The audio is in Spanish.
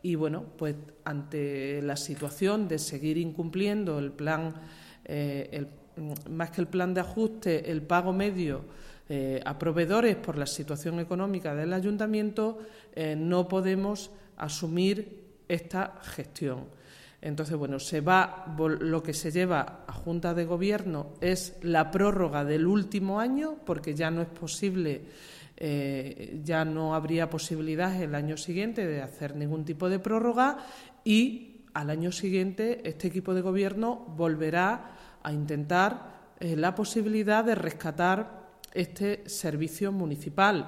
y bueno, pues ante la situación de seguir incumpliendo el plan, más que el plan de ajuste, el pago medio a proveedores por la situación económica del ayuntamiento, no podemos asumir esta gestión. Entonces, bueno, lo que se lleva a Junta de Gobierno es la prórroga del último año, porque ya no es posible, ya no habría posibilidad el año siguiente de hacer ningún tipo de prórroga, y al año siguiente este equipo de Gobierno volverá a intentar la posibilidad de rescatar este servicio municipal.